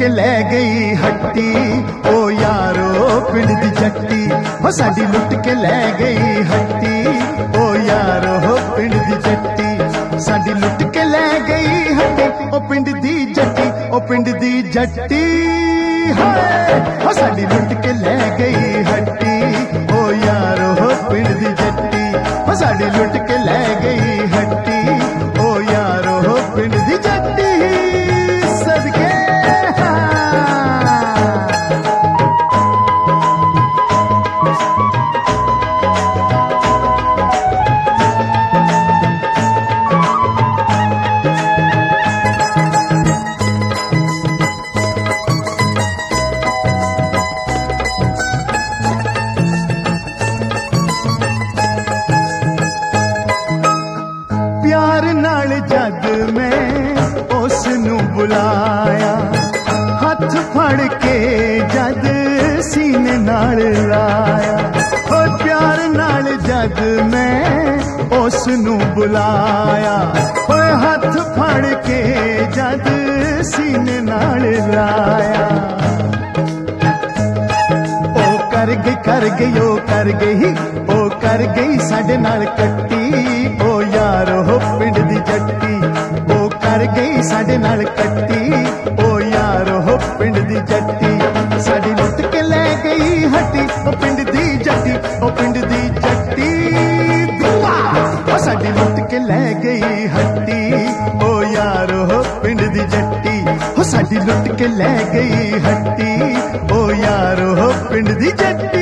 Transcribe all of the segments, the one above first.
के लै गई हट्टी ओ यारो पिंड दी जट्टी हो साडी लुट के लै गई हट्टी ओ यारो पिंड दी जट्टी साडी लुट के लै गई हट्टी ओ पिंड दी जट्टी ओ पिंड दी जट्टी हाय हो साडी लुट के लै गई हट्टी ओ यारो पिंड दी जट्टी हो साडी लुट के लै गई हट्टी ओ यारो पिंड दी जट्टी सदके प्यार नाल जग में उस नू बुलाया हथ फड़ के जद सीने नाल लाया ओ प्यार नाल जग में उस नू बुलाया ओ हथ फड़ के जद सीने नाल लाया ओ कर गई ओ कर गई साडे नाल कट्टी ओ यारो पिंड दी जट्टी ओ कर गई साडे नाल कट्टी ओ यारो पिंड दी जट्टी साडी लुट के लै गई हट्टी ओ पिंड दी जट्टी ओ पिंड दी जट्टी दुआ ओ साडी लुट के लै गई हट्टी ओ यारो पिंड दी जट्टी ओ साडी लुट के लै गई हट्टी ओ यारो पिंड दी जट्टी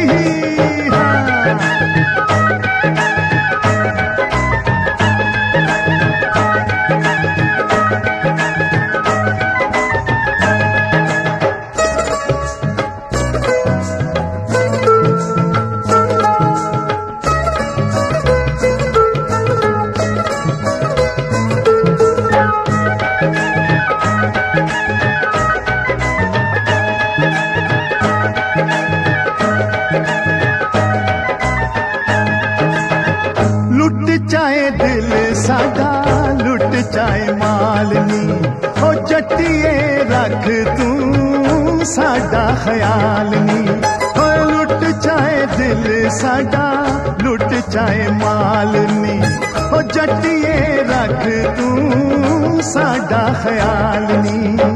चाहे दिल साडा लुट चाहे मालनी ओ जट्टिए रख तू साडा ख्याल नी ओ लुट चाहे दिल साडा लुट चाहे मालनी ओ जट्टिए रख तू साडा ख्याल नी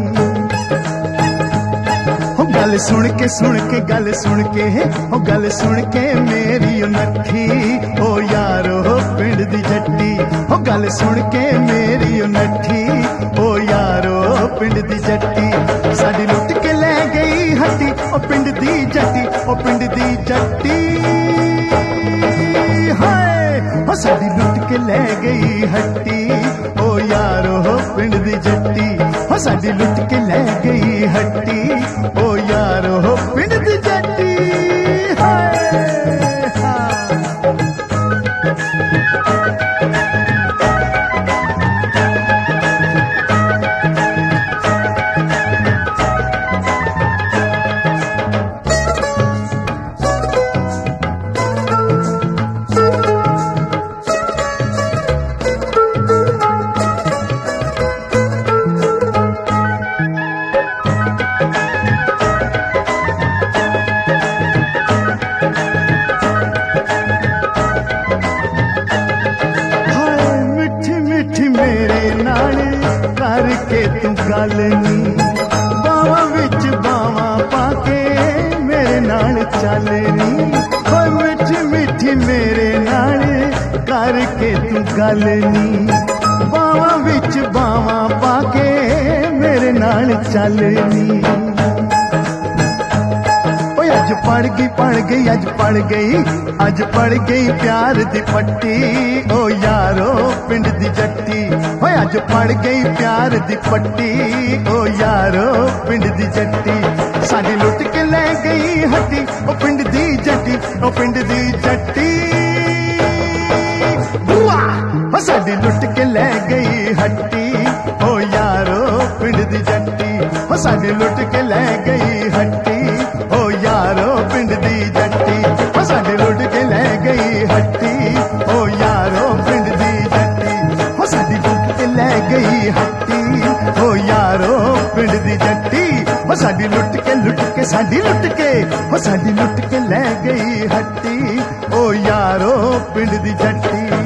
गल सुन के गल सुन के मेरी नखी ओ यारो पिंड दी जट्टी ओ गल सुन के मेरी नखी ओ यारो पिंड दी जट्टी साडी लुट के लै गई हट्टी ओ पिंड दी जट्टी ओ पिंड दी जट्टी हाय ओ साडी लुट के लै गई हट्टी ओ यारो पिंड दी जट्टी ओ साडी लुट के लै गई हट्टी ओ यारो पिंड दी जट्टी हाय करके तू गल नी बावा विच बावा पाके मेरे नाल चल नी ओ मिठी मिठी मेरे नाल करके तू गल नी बावा विच बावा पाके मेरे नाल चल नी अज पड़ गई प्यार दी पट्टी ओ यारो पिंड दी जट्टी ओ अज पड़ गई प्यार दी पट्टी ओ यारो पिंड दी जट्टी साडी लुट के लै गई हट्टी ओ पिंड दी जट्टी ओ पिंड दी जट्टी बुआ ओ साडी लुट के लै गई हट्टी ओ यारो पिंड दी जट्टी ओ साडी लुट के लै गई हट्टी ओ यारो पिंड दी जट्टी ओ साडी लुट के लै गई हट्टी ओ यारो पिंड दी जट्टी ओ साडी लुट के लै गई हट्टी ओ यारो पिंड दी जट्टी ओ ਸਾਡੀ ਲੁੱਟ ਕੇ ਸਾਡੀ ਲੁੱਟ ਕੇ ਹੋ ਸਾਡੀ ਲੁੱਟ ਕੇ ਲੈ ਗਈ ਹੱਟੀ ਓ ਯਾਰੋ ਪਿੰਡ ਦੀ ਜੱਟੀ।